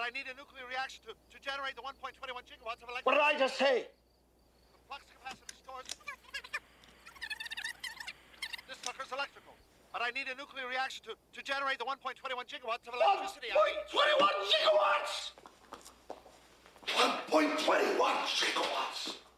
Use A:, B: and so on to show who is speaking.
A: I need a nuclear reaction to generate the 1.21 gigawatts of electricity.
B: What did I just say?
A: The flux capacitor stores... This sucker's electrical. But I need a nuclear reaction to generate the 1.21 gigawatts of electricity.
B: 1.21 gigawatts! 1.21 gigawatts!